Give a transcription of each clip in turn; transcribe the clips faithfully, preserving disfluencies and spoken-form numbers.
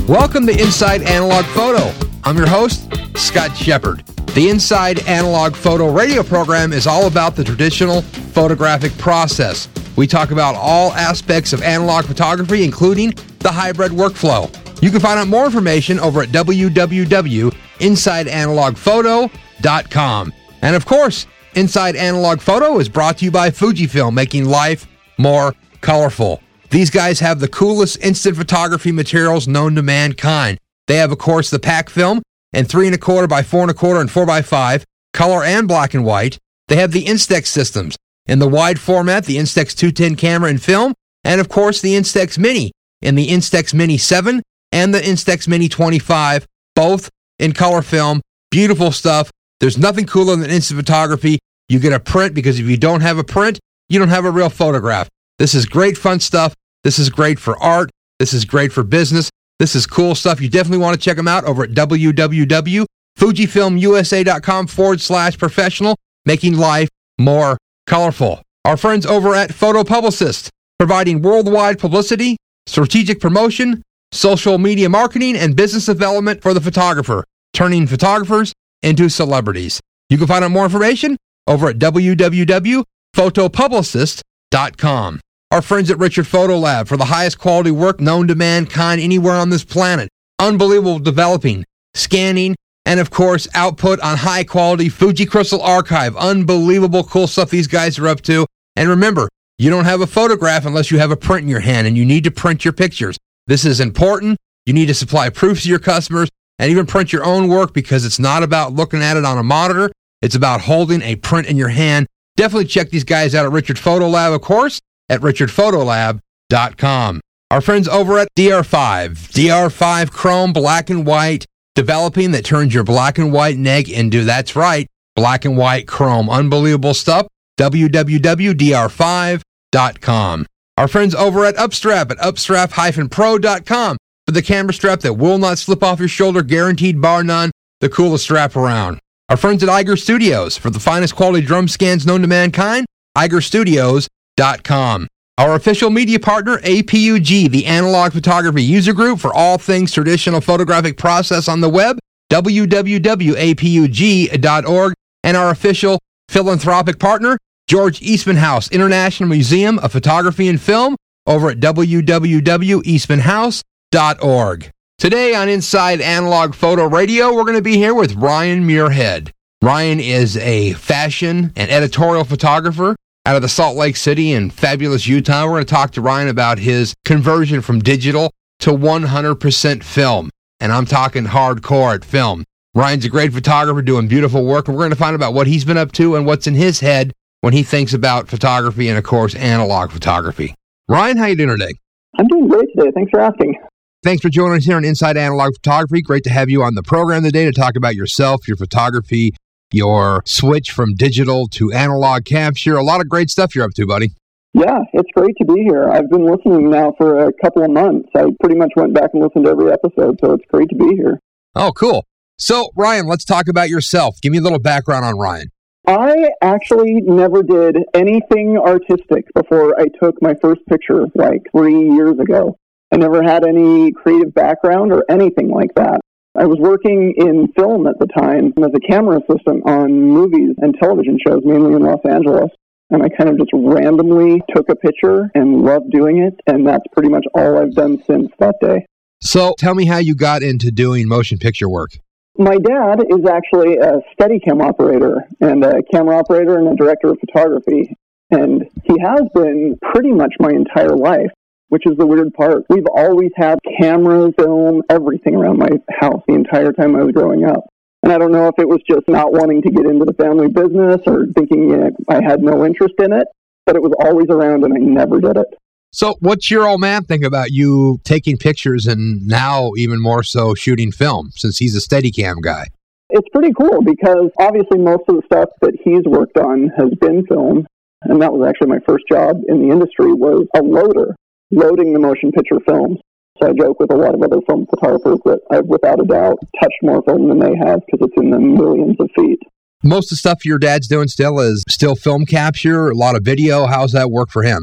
Welcome to Inside Analog Photo. I'm your host, Scott Shepard. The Inside Analog Photo radio program is all about the traditional photographic process. We talk about all aspects of analog photography, including the hybrid workflow. You can find out more information over at w w w dot inside analog photo dot com. And of course, Inside Analog Photo is brought to you by Fujifilm, making life more colorful. These guys have the coolest instant photography materials known to mankind. They have, of course, the pack film and three and a quarter by four and a quarter and four by five, color and black and white. They have the Instax systems in the wide format, the Instax two ten camera and film, and of course the Instax Mini in the Instax Mini seven and the Instax Mini twenty-five, both in color film. Beautiful stuff. There's nothing cooler than instant photography. You get a print, because if you don't have a print, you don't have a real photograph. This is great fun stuff. This is great for art. This is great for business. This is cool stuff. You definitely want to check them out over at w w w dot fujifilm u s a dot com forward slash professional, making life more colorful. Our friends over at Photo Publicist, providing worldwide publicity, strategic promotion, social media marketing, and business development for the photographer, turning photographers into celebrities. You can find out more information over at w w w dot photo publicist dot com. Our friends at Richard Photo Lab for the highest quality work known to mankind anywhere on this planet. Unbelievable developing, scanning, and of course, output on high quality Fuji Crystal Archive. Unbelievable cool stuff these guys are up to. And remember, you don't have a photograph unless you have a print in your hand, and you need to print your pictures. This is important. You need to supply proofs to your customers and even print your own work, because it's not about looking at it on a monitor. It's about holding a print in your hand. Definitely check these guys out at Richard Photo Lab, of course, at richard photo lab dot com. Our friends over at D R five. D R five Chrome, black and white, developing that turns your black and white neg into, that's right, black and white chrome. Unbelievable stuff. w w w dot d r five dot com. Our friends over at Upstrap at upstrap dash pro dot com for the camera strap that will not slip off your shoulder, guaranteed bar none, the coolest strap around. Our friends at Eiger Studios for the finest quality drum scans known to mankind, eiger studios dot com. Our official media partner, A P U G, the Analog Photography User Group for all things traditional photographic process on the web, w w w dot a p u g dot org. And our official philanthropic partner, George Eastman House International Museum of Photography and Film, over at w w w dot eastman house dot org. Today on Inside Analog Photo Radio, we're going to be here with Ryan Muirhead. Ryan is a fashion and editorial photographer out of the Salt Lake City in fabulous Utah. We're going to talk to Ryan about his conversion from digital to one hundred percent film. And I'm talking hardcore at film. Ryan's a great photographer doing beautiful work, and we're going to find out what he's been up to and what's in his head when he thinks about photography and, of course, analog photography. Ryan, how you doing today? I'm doing great today. Thanks for asking. Thanks for joining us here on Inside Analog Photography. Great to have you on the program today to talk about yourself, your photography, your switch from digital to analog capture. A lot of great stuff you're up to, buddy. Yeah, it's great to be here. I've been listening now for a couple of months. I pretty much went back and listened to every episode, so it's great to be here. Oh, cool. So, Ryan, let's talk about yourself. Give me a little background on Ryan. I actually never did anything artistic before I took my first picture like three years ago. I never had any creative background or anything like that. I was working in film at the time as a camera assistant on movies and television shows, mainly in Los Angeles. And I kind of just randomly took a picture and loved doing it. And that's pretty much all I've done since that day. So tell me how you got into doing motion picture work. My dad is actually a Steadicam operator and a camera operator and a director of photography. And he has been pretty much my entire life, which is the weird part. We've always had cameras, film, everything around my house the entire time I was growing up. And I don't know if it was just not wanting to get into the family business or thinking you know, I had no interest in it, but it was always around and I never did it. So what's your old man think about you taking pictures and now even more so shooting film, since he's a Steadicam guy? It's pretty cool because obviously most of the stuff that he's worked on has been film. And that was actually my first job in the industry, was a loader, loading the motion picture films. So I joke with a lot of other film photographers that I've without a doubt touched more film than they have because it's in the millions of feet. Most of the stuff your dad's doing still is still film capture, a lot of video. How's that work for him?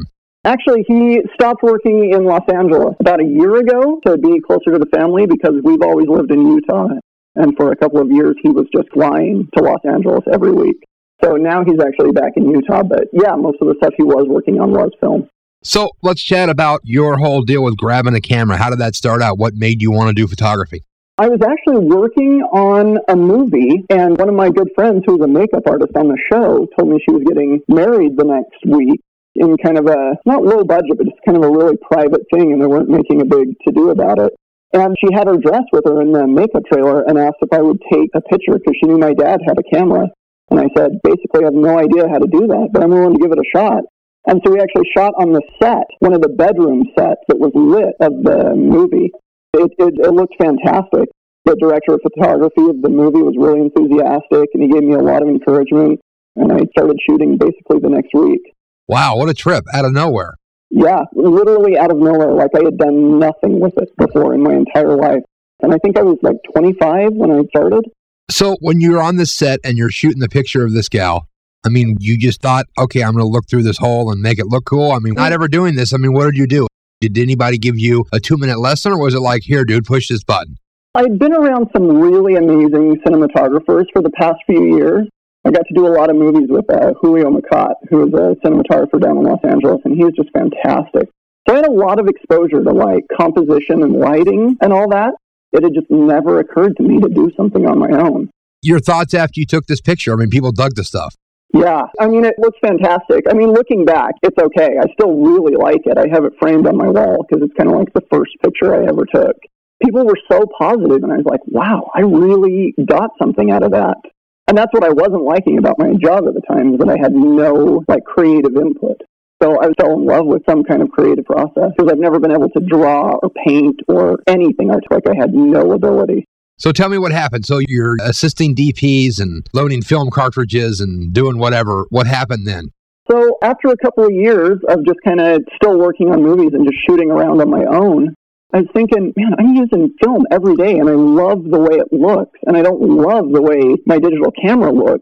Actually, he stopped working in Los Angeles about a year ago to be closer to the family because we've always lived in Utah. And for a couple of years, he was just flying to Los Angeles every week. So now he's actually back in Utah. But yeah, most of the stuff he was working on was film. So let's chat about your whole deal with grabbing a camera. How did that start out? What made you want to do photography? I was actually working on a movie, and one of my good friends, who was a makeup artist on the show, told me she was getting married the next week in kind of a, not low budget, but just kind of a really private thing, and they weren't making a big to-do about it. And she had her dress with her in the makeup trailer and asked if I would take a picture because she knew my dad had a camera. And I said, basically, I have no idea how to do that, but I'm willing to give it a shot. And so we actually shot on the set, one of the bedroom sets that was lit of the movie. It, it, it looked fantastic. The director of photography of the movie was really enthusiastic, and he gave me a lot of encouragement, and I started shooting basically the next week. Wow, what a trip, out of nowhere. Yeah, literally out of nowhere, like I had done nothing with it before in my entire life. And I think I was like twenty-five when I started. So when you're on the set and you're shooting the picture of this gal, I mean, you just thought, okay, I'm going to look through this hole and make it look cool? I mean, not ever doing this. I mean, what did you do? Did anybody give you a two-minute lesson, or was it like, here, dude, push this button? I'd been around some really amazing cinematographers for the past few years. I got to do a lot of movies with uh, Julio Macat, who is a cinematographer down in Los Angeles, and he was just fantastic. So I had a lot of exposure to like composition and lighting and all that. It had just never occurred to me to do something on my own. Your thoughts after you took this picture? I mean, people dug the stuff. Yeah, I mean, it looks fantastic. I mean, looking back, it's okay. I still really like it. I have it framed on my wall because it's kind of like the first picture I ever took. People were so positive, and I was like, wow, I really got something out of that. And that's what I wasn't liking about my job at the time, is that I had no like creative input. So I fell in love with some kind of creative process because I've never been able to draw or paint or anything artistic. I had no ability. So tell me what happened. So you're assisting D Ps and loading film cartridges and doing whatever. What happened then? So after a couple of years of just kind of still working on movies and just shooting around on my own, I was thinking, man, I'm using film every day and I love the way it looks, and I don't love the way my digital camera looks.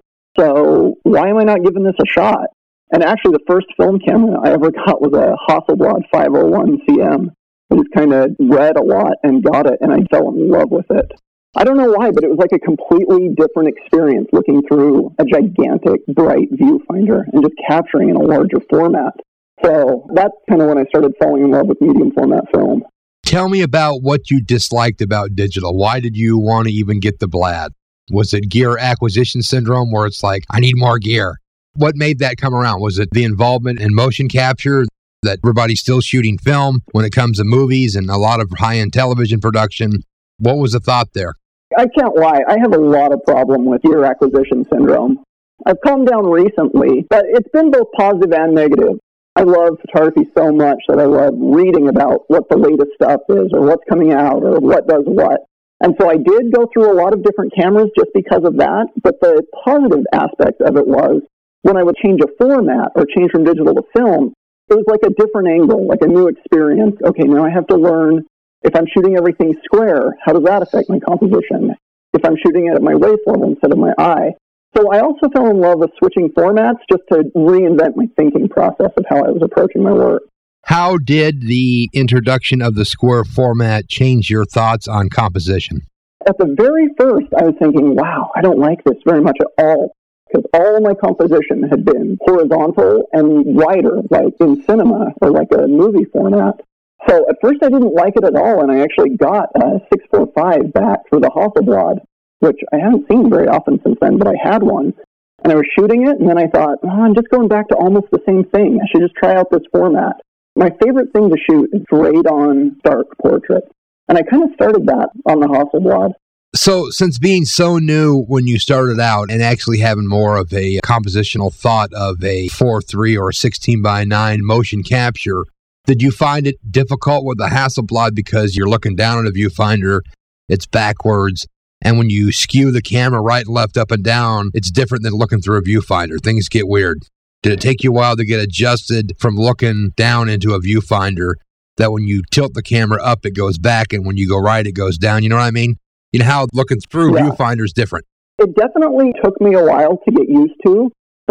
So why am I not giving this a shot? And actually the first film camera I ever got was a Hasselblad five oh one C M. I just kind of read a lot and got it, and I fell in love with it. I don't know why, but it was like a completely different experience looking through a gigantic, bright viewfinder and just capturing in a larger format. So that's kind of when I started falling in love with medium format film. Tell me about what you disliked about digital. Why did you want to even get the Blad? Was it gear acquisition syndrome where it's like, I need more gear? What made that come around? Was it the involvement in motion capture, that everybody's still shooting film when it comes to movies and a lot of high-end television production? What was the thought there? I can't lie. I have a lot of problem with gear acquisition syndrome. I've calmed down recently, but it's been both positive and negative. I love photography so much that I love reading about what the latest stuff is or what's coming out or what does what. And so I did go through a lot of different cameras just because of that. But the positive aspect of it was when I would change a format or change from digital to film, it was like a different angle, like a new experience. Okay, now I have to learn, if I'm shooting everything square, how does that affect my composition? If I'm shooting it at my waist level instead of my eye. So I also fell in love with switching formats just to reinvent my thinking process of how I was approaching my work. How did the introduction of the square format change your thoughts on composition? At the very first, I was thinking, wow, I don't like this very much at all, because all of my composition had been horizontal and wider, like in cinema or like a movie format. So at first I didn't like it at all, and I actually got a six forty-five back for the Hasselblad, which I haven't seen very often since then, but I had one. And I was shooting it, and then I thought, oh, I'm just going back to almost the same thing. I should just try out this format. My favorite thing to shoot is straight-on dark portrait. And I kind of started that on the Hasselblad. So since being so new when you started out and actually having more of a compositional thought of a four three or sixteen by nine motion capture, did you find it difficult with the Hasselblad because you're looking down at a viewfinder, it's backwards, and when you skew the camera right and left, up and down, it's different than looking through a viewfinder? Things get weird. Did it take you a while to get adjusted from looking down into a viewfinder, that when you tilt the camera up, it goes back, and when you go right, it goes down? You know what I mean? You know how looking through yeah. viewfinder is different. It definitely took me a while to get used to,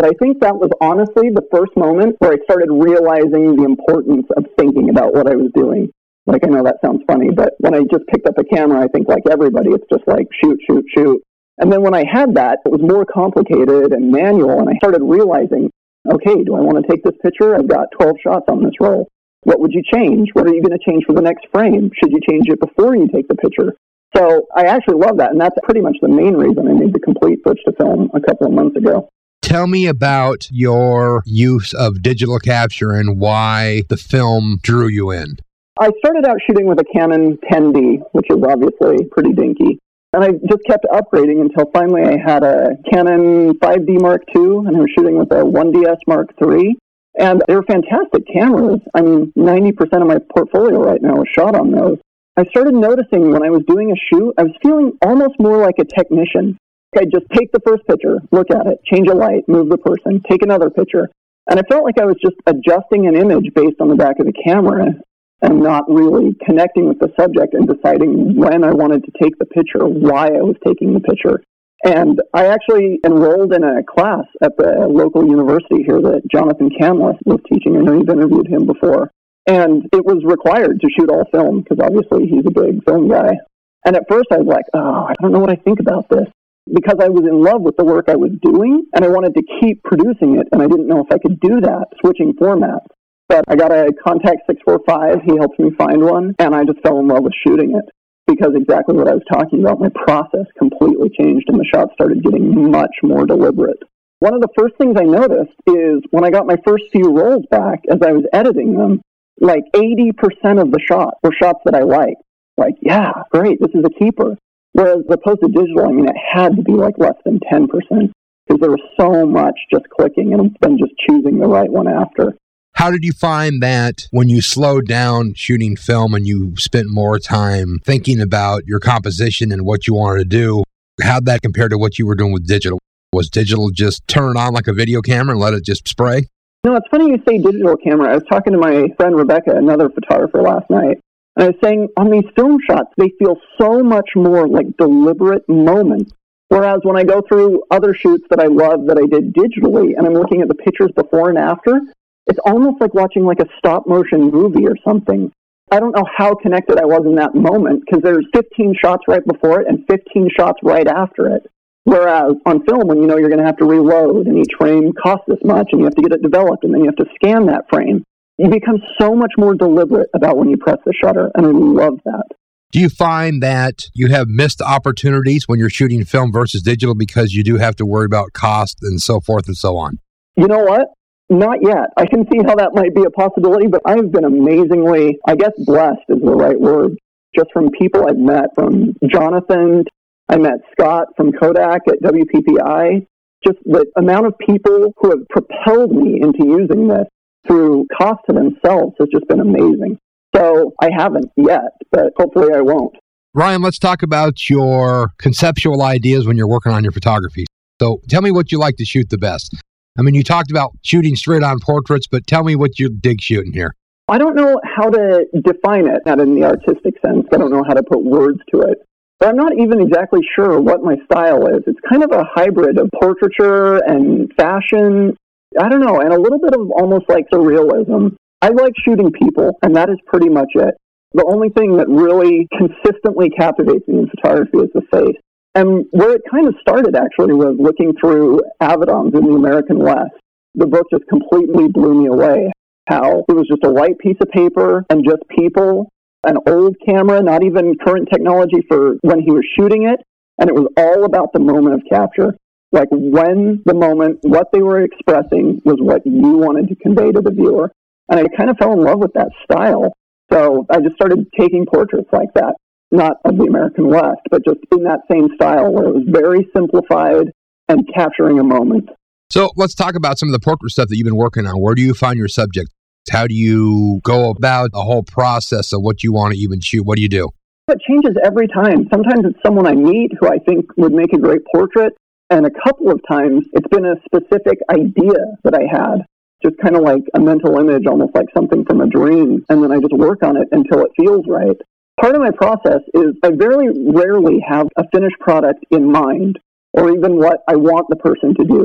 But I think that was honestly the first moment where I started realizing the importance of thinking about what I was doing. Like, I know that sounds funny, but when I just picked up a camera, I think like everybody, it's just like shoot, shoot, shoot. And then when I had that, it was more complicated and manual, and I started realizing, okay, do I want to take this picture? I've got twelve shots on this roll. What would you change? What are you going to change for the next frame? Should you change it before you take the picture? So I actually love that, and that's pretty much the main reason I made the complete switch to film a couple of months ago. Tell me about your use of digital capture and why the film drew you in. I started out shooting with a Canon ten D, which is obviously pretty dinky. And I just kept upgrading until finally I had a Canon five D Mark two, and I was shooting with a one D S Mark three. And they're fantastic cameras. I mean, ninety percent of my portfolio right now is shot on those. I started noticing when I was doing a shoot, I was feeling almost more like a technician. I'd just take the first picture, look at it, change a light, move the person, take another picture. And I felt like I was just adjusting an image based on the back of the camera and not really connecting with the subject and deciding when I wanted to take the picture, why I was taking the picture. And I actually enrolled in a class at the local university here that Jonathan Camless was teaching. I know you've interviewed him before. And it was required to shoot all film because obviously he's a big film guy. And at first I was like, oh, I don't know what I think about this. Because I was in love with the work I was doing and I wanted to keep producing it. And I didn't know if I could do that, switching formats. But I got a Contax six forty-five. He helped me find one. And I just fell in love with shooting it. Because exactly what I was talking about, my process completely changed and the shots started getting much more deliberate. One of the first things I noticed is when I got my first few rolls back as I was editing them, like eighty percent of the shots were shots that I liked. Like, yeah, great, this is a keeper. Whereas opposed to digital, I mean, it had to be like less than ten percent because there was so much just clicking and then just choosing the right one after. How did you find that when you slowed down shooting film and you spent more time thinking about your composition and what you wanted to do, how'd that compare to what you were doing with digital? Was digital just turn it on like a video camera and let it just spray? No, it's funny you say digital camera. I was talking to my friend Rebecca, another photographer, last night, and I was saying on these film shots, they feel so much more like deliberate moments. Whereas when I go through other shoots that I love that I did digitally and I'm looking at the pictures before and after, it's almost like watching like a stop motion movie or something. I don't know how connected I was in that moment because there's fifteen shots right before it and fifteen shots right after it. Whereas on film, when you know you're going to have to reload and each frame costs this much and you have to get it developed and then you have to scan that frame, you become so much more deliberate about when you press the shutter, and I love that. Do you find that you have missed opportunities when you're shooting film versus digital because you do have to worry about cost and so forth and so on? You know what? Not yet. I can see how that might be a possibility, but I've been amazingly, I guess blessed is the right word, just from people I've met, from Jonathan, I met Scott from Kodak at W P P I. Just the amount of people who have propelled me into using this through cost to themselves has just been amazing. So I haven't yet, but hopefully I won't. Ryan, let's talk about your conceptual ideas when you're working on your photography. So tell me what you like to shoot the best. I mean, you talked about shooting straight on portraits, but tell me what you dig shooting here. I don't know how to define it, not in the artistic sense. I don't know how to put words to it. But I'm not even exactly sure what my style is. It's kind of a hybrid of portraiture and fashion. I don't know, and a little bit of almost like surrealism. I like shooting people, and that is pretty much it. The only thing that really consistently captivates me in photography is the face. And where it kind of started, actually, was looking through Avedons in the American West. The book just completely blew me away. How it was just a white piece of paper and just people, an old camera, not even current technology for when he was shooting it. And it was all about the moment of capture. Like when the moment, what they were expressing was what you wanted to convey to the viewer. And I kind of fell in love with that style. So I just started taking portraits like that. Not of the American West, but just in that same style where it was very simplified and capturing a moment. So let's talk about some of the portrait stuff that you've been working on. Where do you find your subjects? How do you go about the whole process of what you want to even shoot? What do you do? It changes every time. Sometimes it's someone I meet who I think would make a great portrait. And a couple of times it's been a specific idea that I had. Just kind of like a mental image, almost like something from a dream. And then I just work on it until it feels right. Part of my process is I very rarely have a finished product in mind or even what I want the person to do.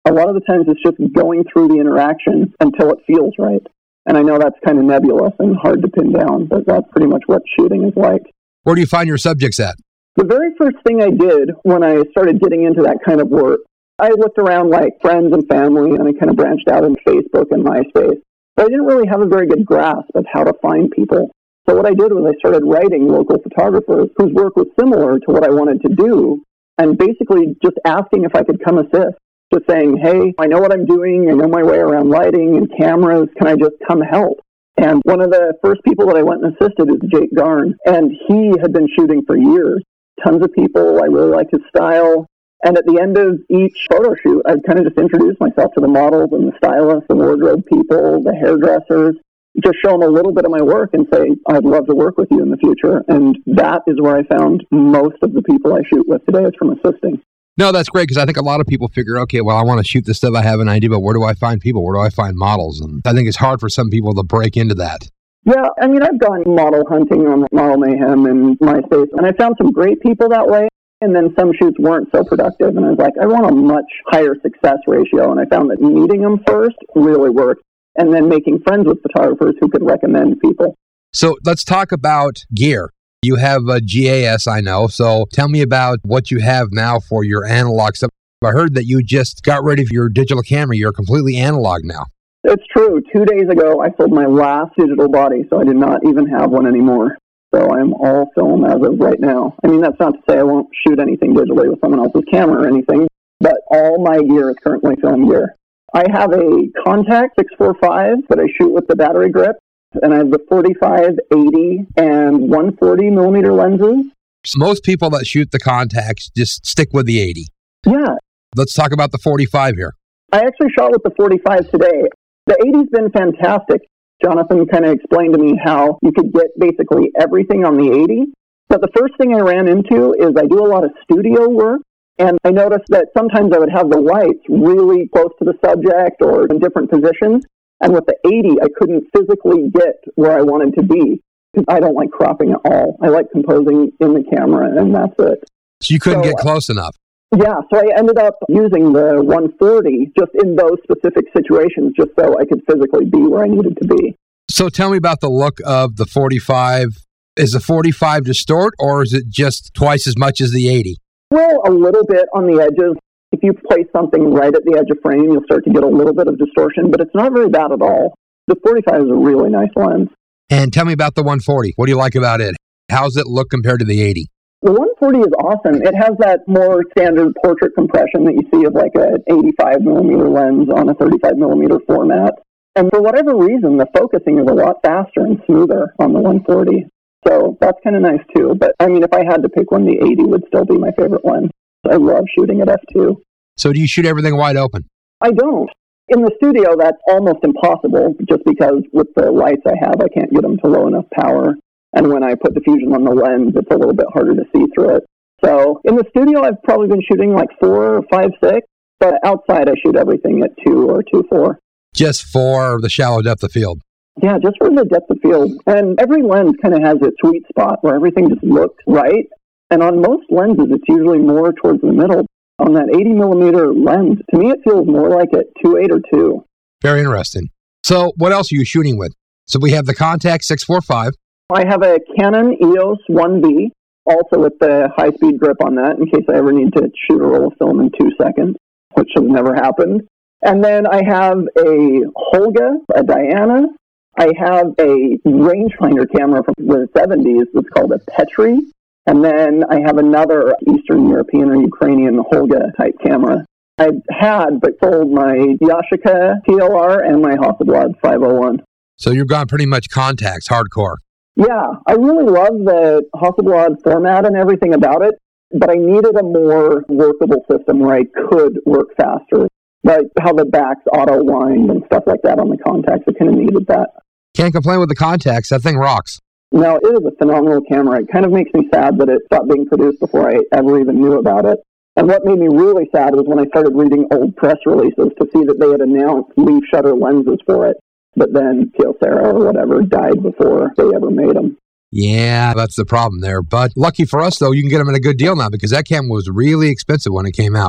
A lot of the times it's just going through the interaction until it feels right. And I know that's kind of nebulous and hard to pin down, but that's pretty much what shooting is like. Where do you find your subjects at? The very first thing I did when I started getting into that kind of work, I looked around like friends and family, and I kind of branched out in Facebook and MySpace. But I didn't really have a very good grasp of how to find people. So what I did was I started writing local photographers whose work was similar to what I wanted to do, and basically just asking if I could come assist. Just saying, hey, I know what I'm doing, I know my way around lighting and cameras, can I just come help? And one of the first people that I went and assisted is Jake Garn, and he had been shooting for years. Tons of people, I really liked his style. And at the end of each photo shoot, I'd kind of just introduce myself to the models and the stylists, the wardrobe people, the hairdressers, just show them a little bit of my work and say, I'd love to work with you in the future. And that is where I found most of the people I shoot with today is from assisting. No, that's great, because I think a lot of people figure, okay, well, I want to shoot this stuff, I have an idea, but where do I find people? Where do I find models? And I think it's hard for some people to break into that. Yeah, I mean, I've gone model hunting on Model Mayhem and MySpace, and I found some great people that way, and then some shoots weren't so productive, and I was like, I want a much higher success ratio, and I found that meeting them first really worked, and then making friends with photographers who could recommend people. So let's talk about gear. You have a G A S, I know, so tell me about what you have now for your analog stuff. I heard that you just got rid of your digital camera. You're completely analog now. It's true. Two days ago, I sold my last digital body, so I did not even have one anymore. So I'm all film as of right now. I mean, that's not to say I won't shoot anything digitally with someone else's camera or anything, but all my gear is currently film gear. I have a Contax six forty-five that I shoot with the battery grip, and I have the forty-five, eighty, and one forty millimeter lenses. So most people that shoot the Contax just stick with the eighty. Yeah. Let's talk about the forty-five here. I actually shot with the forty-five today. The eighty's been fantastic. Jonathan kind of explained to me how you could get basically everything on the eighty. But the first thing I ran into is I do a lot of studio work, and I noticed that sometimes I would have the lights really close to the subject or in different positions. And with the eighty, I couldn't physically get where I wanted to be because I don't like cropping at all. I like composing in the camera, and that's it. So you couldn't so, get close enough? Yeah, so I ended up using the one forty just in those specific situations just so I could physically be where I needed to be. So tell me about the look of the forty-five. Is the forty-five distort, or is it just twice as much as the eighty? Well, a little bit on the edges. If you place something right at the edge of frame, you'll start to get a little bit of distortion, but it's not very bad at all. The forty-five is a really nice lens. And tell me about the one forty. What do you like about it? How does it look compared to the eighty? The one forty is awesome. It has that more standard portrait compression that you see of like an eighty-five millimeter lens on a thirty-five millimeter format. And for whatever reason, the focusing is a lot faster and smoother on the one forty. So that's kind of nice too. But I mean, if I had to pick one, the eighty would still be my favorite lens. I love shooting at f two. So do you shoot everything wide open? I don't. In the studio, that's almost impossible just because with the lights I have, I can't get them to low enough power. And when I put diffusion on the lens, it's a little bit harder to see through it. So in the studio, I've probably been shooting like four or five, six. But outside, I shoot everything at two or two, four. Just for the shallow depth of field? Yeah, just for the depth of field. And every lens kind of has its sweet spot where everything just looks right. And on most lenses, it's usually more towards the middle. On that eighty millimeter lens, to me, it feels more like a two eight or two. Very interesting. So what else are you shooting with? So we have the Contax six forty-five. I have a Canon E O S one V, also with the high-speed grip on that in case I ever need to shoot a roll of film in two seconds, which has never happened. And then I have a Holga, a Diana. I have a rangefinder camera from the seventies that's called a Petri. And then I have another Eastern European or Ukrainian Holga-type camera. I had but sold my Yashica T L R and my Hasselblad five oh one. So you've gone pretty much Contax, hardcore. Yeah, I really love the Hasselblad format and everything about it, but I needed a more workable system where I could work faster. Like how the backs auto-wind and stuff like that on the Contax, I kind of needed that. Can't complain with the Contax. That thing rocks. No, it is a phenomenal camera. It kind of makes me sad that it stopped being produced before I ever even knew about it. And what made me really sad was when I started reading old press releases to see that they had announced leaf shutter lenses for it. But then Kyocera or whatever died before they ever made them. Yeah, that's the problem there. But lucky for us, though, you can get them at a good deal now because that camera was really expensive when it came out.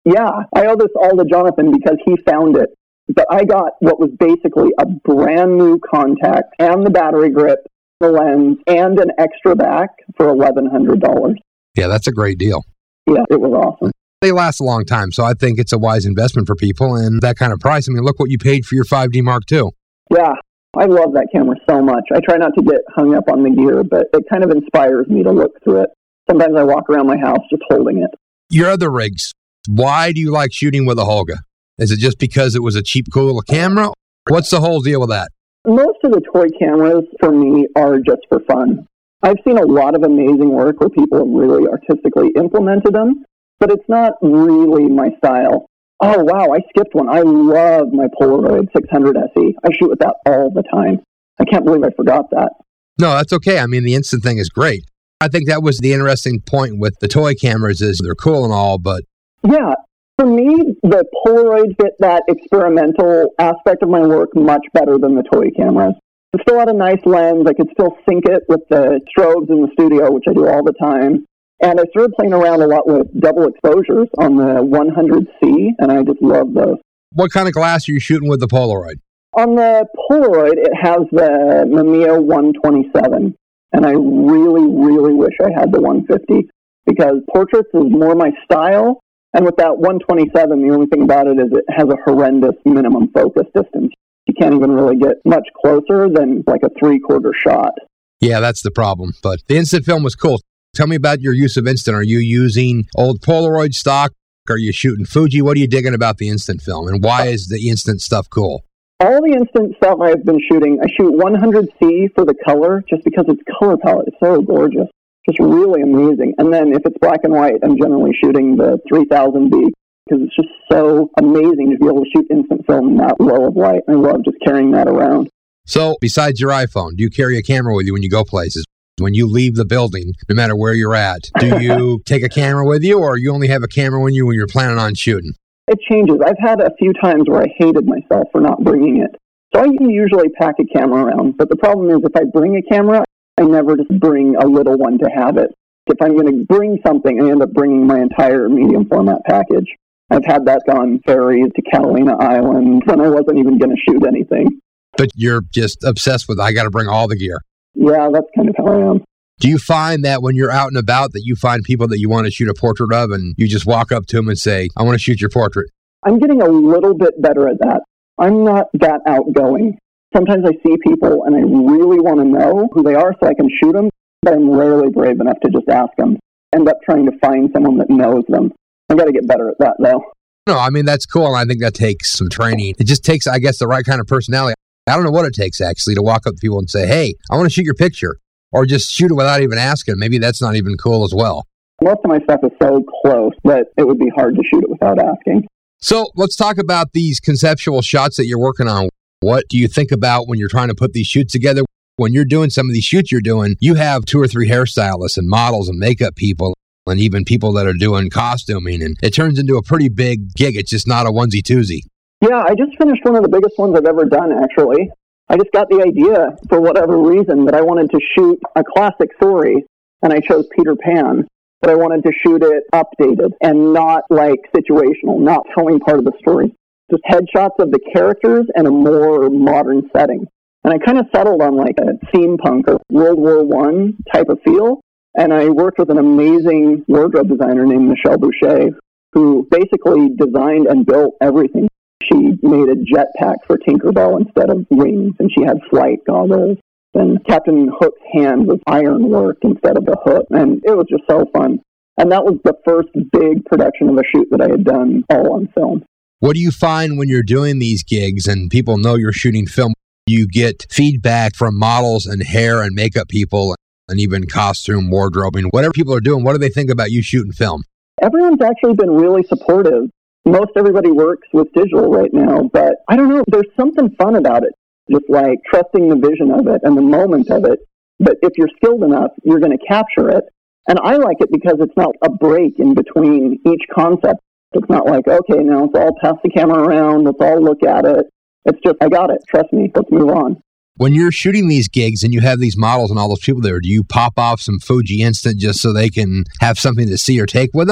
Yeah, I owe this all to Jonathan because he found it. But I got what was basically a brand new contact and the battery grip, the lens, and an extra back for eleven hundred dollars. Yeah, that's a great deal. Yeah, it was awesome. They last a long time, so I think it's a wise investment for people. And that kind of price, I mean, look what you paid for your five D Mark two. Yeah, I love that camera so much. I try not to get hung up on the gear, but it kind of inspires me to look through it. Sometimes I walk around my house just holding it. Your other rigs, why do you like shooting with a Holga? Is it just because it was a cheap, cool little camera? What's the whole deal with that? Most of the toy cameras, for me, are just for fun. I've seen a lot of amazing work where people have really artistically implemented them, but it's not really my style. Oh, wow, I skipped one. I love my Polaroid six hundred S E. I shoot with that all the time. I can't believe I forgot that. No, that's okay. I mean, the instant thing is great. I think that was the interesting point with the toy cameras is they're cool and all, but... Yeah. For me, the Polaroid fit that experimental aspect of my work much better than the toy cameras. It still had a nice lens. I could still sync it with the strobes in the studio, which I do all the time. And I started playing around a lot with double exposures on the one hundred C, and I just love those. What kind of glass are you shooting with the Polaroid? On the Polaroid, it has the Mamiya one twenty-seven, and I really, really wish I had the one fifty, because portraits is more my style. And with that one twenty-seven, the only thing about it is it has a horrendous minimum focus distance. You can't even really get much closer than like a three-quarter shot. Yeah, that's the problem. But the instant film was cool. Tell me about your use of instant. Are you using old Polaroid stock? Are you shooting Fuji? What are you digging about the instant film? And why is the instant stuff cool? All the instant stuff I've been shooting, I shoot one hundred C for the color just because its color palette is so gorgeous. Just really amazing. And then if it's black and white, I'm generally shooting the three thousand B because it's just so amazing to be able to shoot instant film in that low of light. I love just carrying that around. So besides your iPhone, do you carry a camera with you when you go places? When you leave the building, no matter where you're at, do you take a camera with you, or you only have a camera with you when you're planning on shooting? It changes. I've had a few times where I hated myself for not bringing it. So I usually pack a camera around. But the problem is if I bring a camera, I never just bring a little one to have it. If I'm going to bring something, I end up bringing my entire medium format package. I've had that on ferries to Catalina Island when I wasn't even going to shoot anything. But you're just obsessed with, I got to bring all the gear. Yeah, that's kind of how I am. Do you find that when you're out and about that you find people that you want to shoot a portrait of and you just walk up to them and say, I want to shoot your portrait? I'm getting a little bit better at that. I'm not that outgoing. Sometimes I see people and I really want to know who they are so I can shoot them, but I'm rarely brave enough to just ask them. I end up trying to find someone that knows them. I've got to get better at that, though. No, I mean, that's cool, and I think that takes some training. It just takes, I guess, the right kind of personality. I don't know what it takes, actually, to walk up to people and say, hey, I want to shoot your picture, or just shoot it without even asking. Maybe that's not even cool as well. Most of my stuff is so close that it would be hard to shoot it without asking. So let's talk about these conceptual shots that you're working on. What do you think about when you're trying to put these shoots together? When you're doing some of these shoots you're doing, you have two or three hairstylists and models and makeup people and even people that are doing costuming, and it turns into a pretty big gig. It's just not a onesie-twosie. Yeah, I just finished one of the biggest ones I've ever done, actually. I just got the idea, for whatever reason, that I wanted to shoot a classic story, and I chose Peter Pan, but I wanted to shoot it updated and not, like, situational, not telling part of the story. Just headshots of the characters and a more modern setting. And I kind of settled on, like, a steampunk or World War One type of feel, and I worked with an amazing wardrobe designer named Michelle Boucher, who basically designed and built everything. She made a jetpack for Tinkerbell instead of wings, and she had flight goggles. And Captain Hook's hand was ironwork instead of a hook, and it was just so fun. And that was the first big production of a shoot that I had done all on film. What do you find when you're doing these gigs and people know you're shooting film? You get feedback from models and hair and makeup people and even costume, wardrobing, whatever people are doing. What do they think about you shooting film? Everyone's actually been really supportive. Most everybody works with digital right now, but I don't know, there's something fun about it. Just like trusting the vision of it and the moment of it. But if you're skilled enough, you're going to capture it. And I like it because it's not a break in between each concept. It's not like, okay, now let's all pass the camera around, let's all look at it. It's just, I got it, trust me, let's move on. When you're shooting these gigs and you have these models and all those people there, do you pop off some Fuji Instant just so they can have something to see or take with them?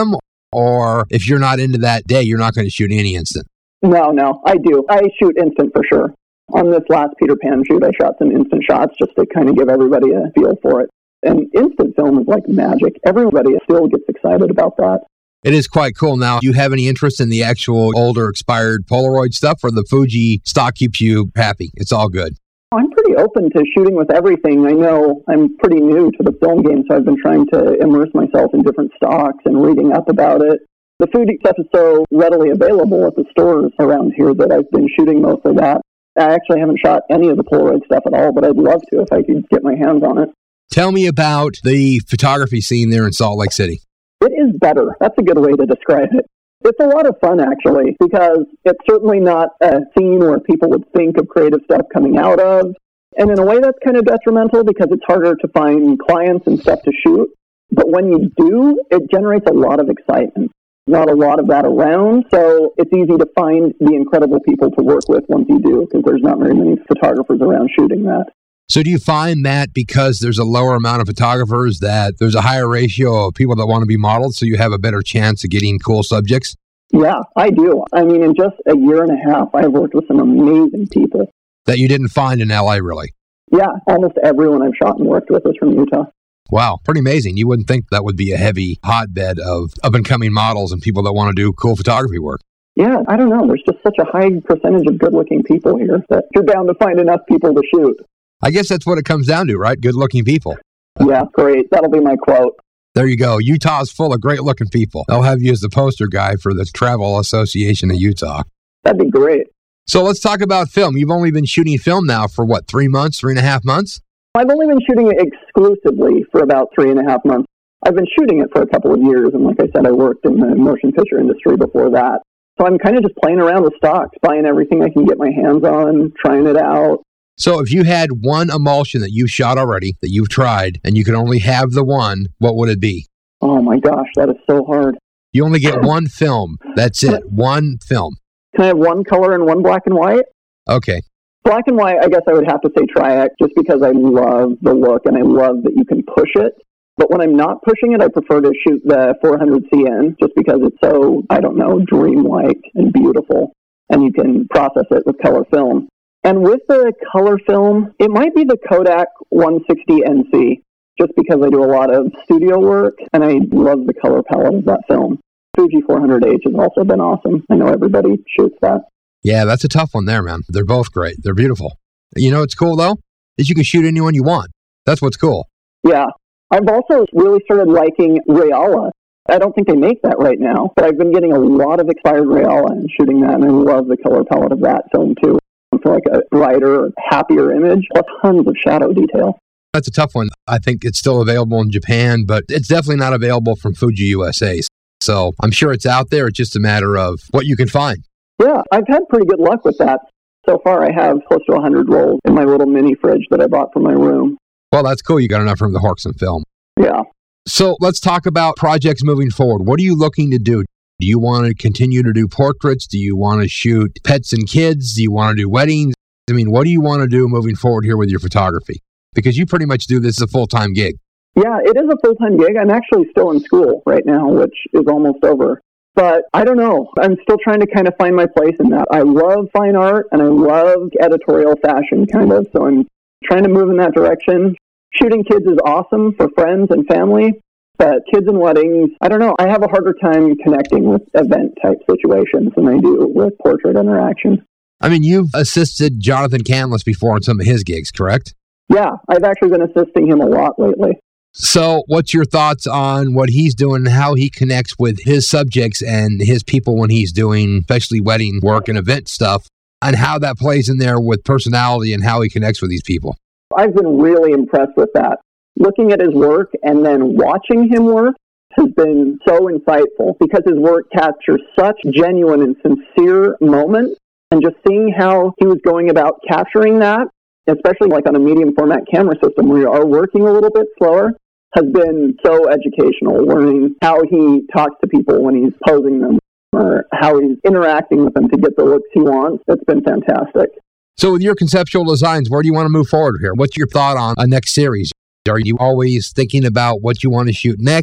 Or if you're not into that day, you're not going to shoot any instant? No, no, I do. I shoot instant for sure. On this last Peter Pan shoot, I shot some instant shots just to kind of give everybody a feel for it. And instant film is like magic. Everybody still gets excited about that. It is quite cool. Now, do you have any interest in the actual older expired Polaroid stuff, or the Fuji stock keeps you happy? It's all good. I'm pretty open to shooting with everything. I know I'm pretty new to the film game, so I've been trying to immerse myself in different stocks and reading up about it. The Fuji stuff is so readily available at the stores around here that I've been shooting most of that. I actually haven't shot any of the Polaroid stuff at all, but I'd love to if I could get my hands on it. Tell me about the photography scene there in Salt Lake City. It is better. That's a good way to describe it. It's a lot of fun, actually, because it's certainly not a scene where people would think of creative stuff coming out of. And in a way, that's kind of detrimental because it's harder to find clients and stuff to shoot. But when you do, it generates a lot of excitement. Not a lot of that around, so it's easy to find the incredible people to work with once you do, because there's not very many photographers around shooting that. So do you find that because there's a lower amount of photographers that there's a higher ratio of people that want to be modeled, so you have a better chance of getting cool subjects? Yeah, I do. I mean, in just a year and a half, I've worked with some amazing people. That you didn't find in L A, really? Yeah, almost everyone I've shot and worked with is from Utah. Wow, pretty amazing. You wouldn't think that would be a heavy hotbed of up-and-coming models and people that want to do cool photography work. Yeah, I don't know. There's just such a high percentage of good-looking people here that you're bound to find enough people to shoot. I guess that's what it comes down to, right? Good-looking people. Yeah, great. That'll be my quote. There you go. Utah's full of great-looking people. They'll have you as the poster guy for the Travel Association of Utah. That'd be great. So let's talk about film. You've only been shooting film now for, what, three months, three and a half months? I've only been shooting it exclusively for about three and a half months. I've been shooting it for a couple of years, and like I said, I worked in the motion picture industry before that. So I'm kind of just playing around with stocks, buying everything I can get my hands on, trying it out. So if you had one emulsion that you've shot already, that you've tried, and you could only have the one, what would it be? Oh my gosh, that is so hard. You only get one film. That's it. One film. Can I have one color and one black and white? Okay. Black and white, I guess I would have to say Triac, just because I love the look and I love that you can push it. But when I'm not pushing it, I prefer to shoot the four hundred C N, just because it's so, I don't know, dreamlike and beautiful. And you can process it with color film. And with the color film, it might be the Kodak one sixty N C, just because I do a lot of studio work, and I love the color palette of that film. Fuji four hundred H has also been awesome. I know everybody shoots that. Yeah, that's a tough one there, man. They're both great. They're beautiful. You know what's cool, though? Is you can shoot anyone you want. That's what's cool. Yeah. I've also really started liking Rayala. I don't think they make that right now, but I've been getting a lot of expired Rayala and shooting that, and I love the color palette of that film, too. For like a brighter, happier image, plus tons of shadow detail. That's a tough one. I think it's still available in Japan, but it's definitely not available from Fuji U S A. So I'm sure it's out there. It's just a matter of what you can find. Yeah, I've had pretty good luck with that. So far, I have close to one hundred rolls in my little mini fridge that I bought for my room. Well, that's cool. You got enough from the Horkson film. Yeah. So let's talk about projects moving forward. What are you looking to do? Do you want to continue to do portraits? Do you want to shoot pets and kids? Do you want to do weddings? I mean, what do you want to do moving forward here with your photography? Because you pretty much do this as a full-time gig. Yeah, it is a full-time gig. I'm actually still in school right now, which is almost over. But I don't know. I'm still trying to kind of find my place in that. I love fine art, and I love editorial fashion, kind of. So I'm trying to move in that direction. Shooting kids is awesome for friends and family. But kids and weddings, I don't know. I have a harder time connecting with event-type situations than I do with portrait interaction. I mean, you've assisted Jonathan Canlis before on some of his gigs, correct? Yeah, I've actually been assisting him a lot lately. So what's your thoughts on what he's doing, how he connects with his subjects and his people when he's doing especially wedding work and event stuff, and how that plays in there with personality and how he connects with these people? I've been really impressed with that. Looking at his work and then watching him work has been so insightful because his work captures such genuine and sincere moments, and just seeing how he was going about capturing that, especially like on a medium format camera system where you are working a little bit slower, has been so educational, learning how he talks to people when he's posing them or how he's interacting with them to get the looks he wants. It's been fantastic. So with your conceptual designs, where do you want to move forward here? What's your thought on a next series? Are you always thinking about what you want to shoot next?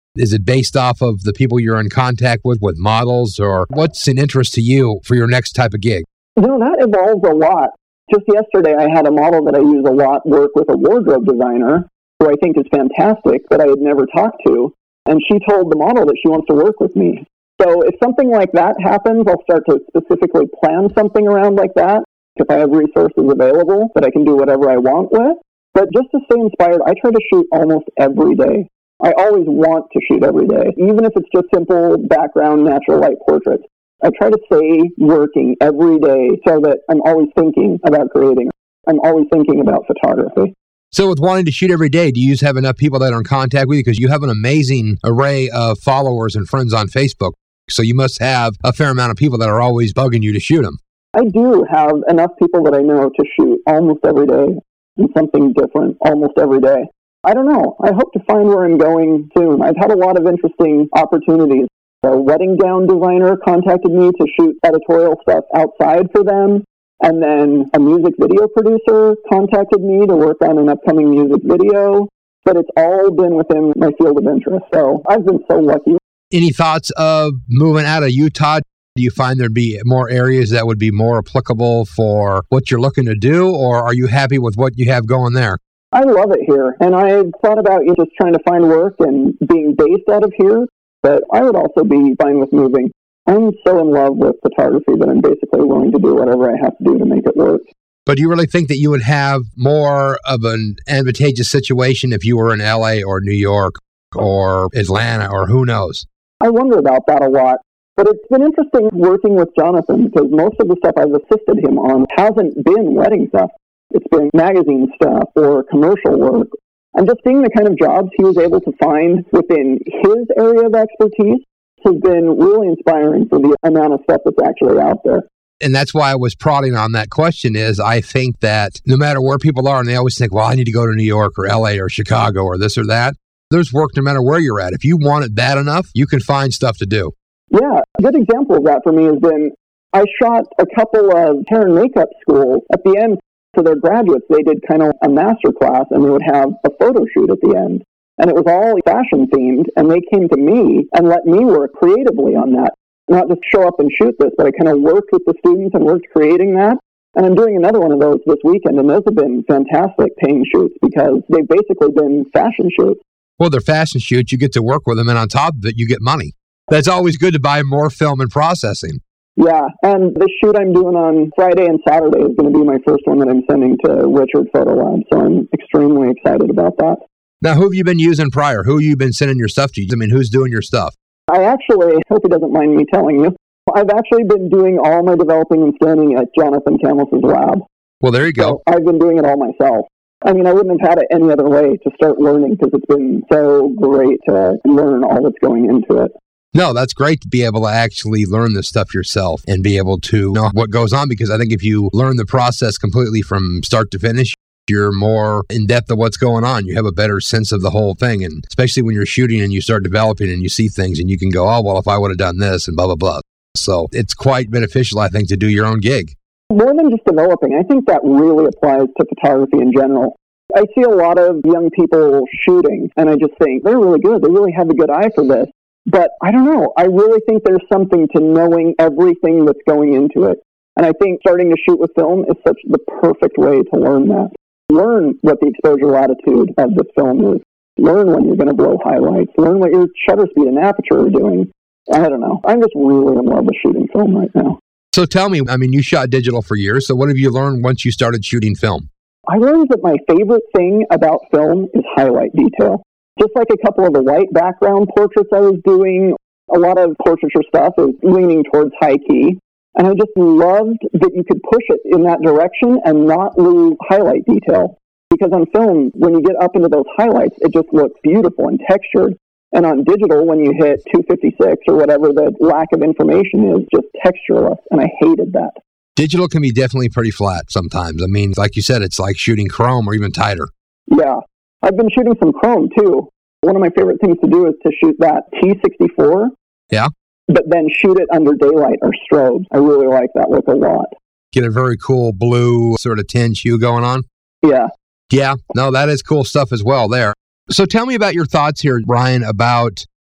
Is it based off of the people you're in contact with, with models, or what's an interest to you for your next type of gig? You know, that evolves a lot. Just yesterday, I had a model that I use a lot work with a wardrobe designer, who I think is fantastic, that I had never talked to. And she told the model that she wants to work with me. So if something like that happens, I'll start to specifically plan something around like that. If I have resources available that I can do whatever I want with. But just to stay inspired, I try to shoot almost every day. I always want to shoot every day, even if it's just simple background natural light portraits. I try to stay working every day so that I'm always thinking about creating. I'm always thinking about photography. So with wanting to shoot every day, do you just have enough people that are in contact with you? Because you have an amazing array of followers and friends on Facebook. So you must have a fair amount of people that are always bugging you to shoot them. I do have enough people that I know to shoot almost every day and something different almost every day. I don't know. I hope to find where I'm going soon. I've had a lot of interesting opportunities. A wedding gown designer contacted me to shoot editorial stuff outside for them. And then a music video producer contacted me to work on an upcoming music video. But it's all been within my field of interest. So I've been so lucky. Any thoughts of moving out of Utah? Do you find there'd be more areas that would be more applicable for what you're looking to do? Or are you happy with what you have going there? I love it here. And I've thought about you just trying to find work and being based out of here. But I would also be fine with moving. I'm so in love with photography that I'm basically willing to do whatever I have to do to make it work. But do you really think that you would have more of an advantageous situation if you were in L A or New York or Atlanta or who knows? I wonder about that a lot. But it's been interesting working with Jonathan because most of the stuff I've assisted him on hasn't been wedding stuff. It's been magazine stuff or commercial work. And just seeing the kind of jobs he was able to find within his area of expertise has been really inspiring for the amount of stuff that's actually out there. And that's why I was prodding on that question is I think that no matter where people are, and they always think, well, I need to go to New York or L A or Chicago or this or that. There's work no matter where you're at. If you want it bad enough, you can find stuff to do. Yeah, a good example of that for me has been I shot a couple of hair and makeup schools. At the end, for their graduates, they did kind of a master class, and they would have a photo shoot at the end. And it was all fashion themed, and they came to me and let me work creatively on that. Not just show up and shoot this, but I kind of worked with the students and worked creating that. And I'm doing another one of those this weekend, and those have been fantastic paying shoots because they've basically been fashion shoots. Well, they're fashion shoots. You get to work with them, and on top of it, you get money. That's always good to buy more film and processing. Yeah, and the shoot I'm doing on Friday and Saturday is going to be my first one that I'm sending to Richard Photo Lab, so I'm extremely excited about that. Now, who have you been using prior? Who have you been sending your stuff to? I mean, who's doing your stuff? I actually, hope he doesn't mind me telling you, I've actually been doing all my developing and scanning at Jonathan Camus's lab. Well, there you go. So I've been doing it all myself. I mean, I wouldn't have had it any other way to start learning because it's been so great to learn all that's going into it. No, that's great to be able to actually learn this stuff yourself and be able to know what goes on, because I think if you learn the process completely from start to finish, you're more in depth of what's going on. You have a better sense of the whole thing. And especially when you're shooting and you start developing and you see things and you can go, oh, well, if I would have done this and blah, blah, blah. So it's quite beneficial, I think, to do your own gig. More than just developing, I think that really applies to photography in general. I see a lot of young people shooting and I just think they're really good. They really have a good eye for this. But I don't know. I really think there's something to knowing everything that's going into it. And I think starting to shoot with film is such the perfect way to learn that. Learn what the exposure latitude of the film is. Learn when you're going to blow highlights. Learn what your shutter speed and aperture are doing. I don't know. I'm just really in love with shooting film right now. So tell me, I mean, you shot digital for years. So what have you learned once you started shooting film? I learned that my favorite thing about film is highlight detail. Just like a couple of the white background portraits I was doing, a lot of portraiture stuff is leaning towards high key. And I just loved that you could push it in that direction and not lose highlight detail. Because on film, when you get up into those highlights, it just looks beautiful and textured. And on digital, when you hit two fifty-six or whatever, the lack of information is just textureless. And I hated that. Digital can be definitely pretty flat sometimes. I mean, like you said, it's like shooting chrome or even tighter. Yeah. I've been shooting some chrome, too. One of my favorite things to do is to shoot that T sixty-four. Yeah. But then shoot it under daylight or strobes. I really like that look a lot. Get a very cool blue sort of tinge hue going on. Yeah. Yeah. No, that is cool stuff as well there. So tell me about your thoughts here, Brian, about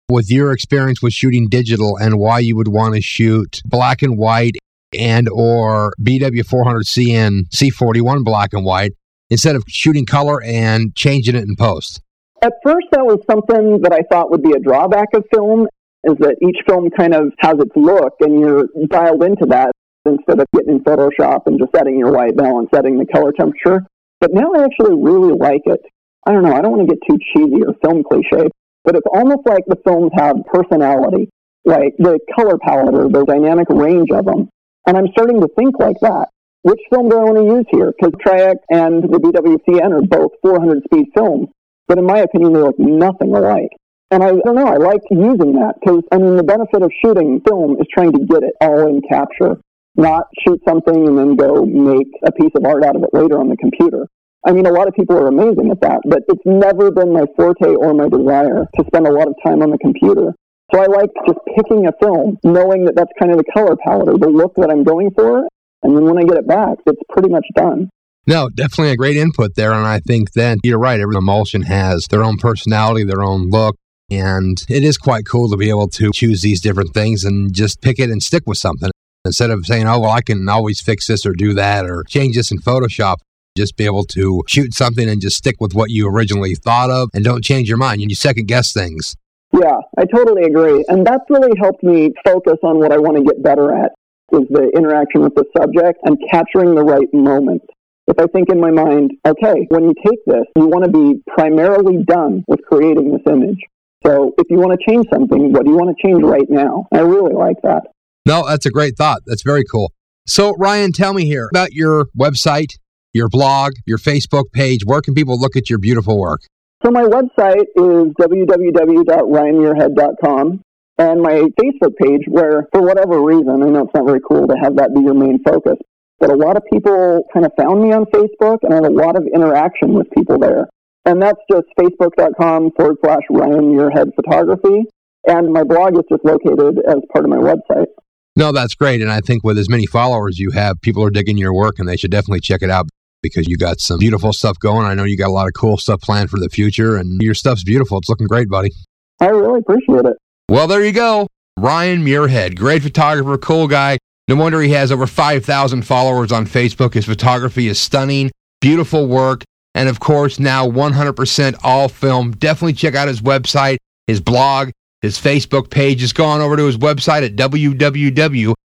with your experience with shooting digital and why you would want to shoot black and white and or B W four hundred C N C forty-one black and white instead of shooting color and changing it in post? At first, that was something that I thought would be a drawback of film, is that each film kind of has its look and you're dialed into that instead of getting in Photoshop and just setting your white balance, setting the color temperature. But now I actually really like it. I don't know, I don't want to get too cheesy or film cliche, but it's almost like the films have personality, like the color palette or the dynamic range of them. And I'm starting to think like that. Which film do I want to use here? Because Tri-X and the B W C N are both four hundred speed films, but in my opinion, they look nothing alike. And I don't know, I like using that because, I mean, the benefit of shooting film is trying to get it all in capture, not shoot something and then go make a piece of art out of it later on the computer. I mean, a lot of people are amazing at that, but it's never been my forte or my desire to spend a lot of time on the computer. So I like just picking a film, knowing that that's kind of the color palette or the look that I'm going for, and then when I get it back, it's pretty much done. No, definitely a great input there, and I think then you're right, every emulsion has their own personality, their own look, and it is quite cool to be able to choose these different things and just pick it and stick with something. Instead of saying, oh, well, I can always fix this or do that or change this in Photoshop. Just be able to shoot something and just stick with what you originally thought of and don't change your mind. You second guess things. Yeah, I totally agree. And that's really helped me focus on what I want to get better at, is the interaction with the subject and capturing the right moment. If I think in my mind, okay, when you take this, you want to be primarily done with creating this image. So if you want to change something, what do you want to change right now? I really like that. No, that's a great thought. That's very cool. So, Ryan, tell me here about your website, your blog, your Facebook page. Where can people look at your beautiful work? So my website is w w w dot ryan muirhead dot com, and my Facebook page, where for whatever reason, I know it's not very cool to have that be your main focus, but a lot of people kind of found me on Facebook, and I have a lot of interaction with people there. And that's just facebook.com forward slash Ryan Muirhead Photography. And my blog is just located as part of my website. No, that's great. And I think with as many followers you have, people are digging your work, and they should definitely check it out because you got some beautiful stuff going. I know you got a lot of cool stuff planned for the future, and your stuff's beautiful. It's looking great, buddy. I really appreciate it. Well, there you go. Ryan Muirhead, great photographer, cool guy. No wonder he has over five thousand followers on Facebook. His photography is stunning, beautiful work, and of course, now one hundred percent all film. Definitely check out his website, his blog, his Facebook page. Just go on over to his website at w w w dot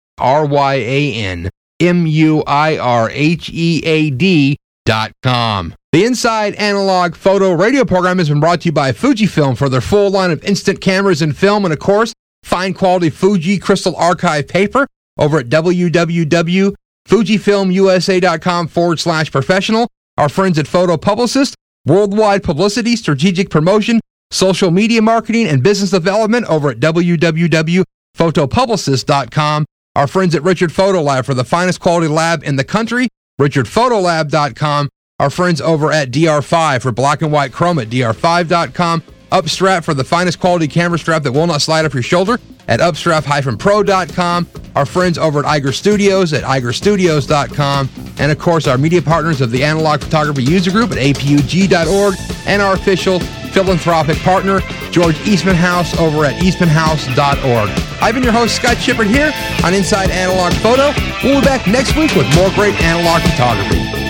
ryan muirhead dot com. The Inside Analog Photo Radio program has been brought to you by Fujifilm for their full line of instant cameras and film, and of course, fine quality Fuji Crystal Archive paper over at w w w dot fujifilm u s a dot com forward slash professional. Our friends at Photo Publicist, worldwide publicity, strategic promotion, social media marketing, and business development over at w w w dot photo publicist dot com. Our friends at Richard Photo Lab for the finest quality lab in the country, richard photo lab dot com. Our friends over at D R five for black and white chrome at d r five dot com. Upstrap for the finest quality camera strap that will not slide off your shoulder at upstrap dash pro dot com. Our friends over at Iger Studios at iger studios dot com. And of course, our media partners of the Analog Photography User Group at a p u g dot org, and our official philanthropic partner, George Eastman House over at eastman house dot org. I've been your host, Scott Shippard, here on Inside Analog Photo. We'll be back next week with more great analog photography.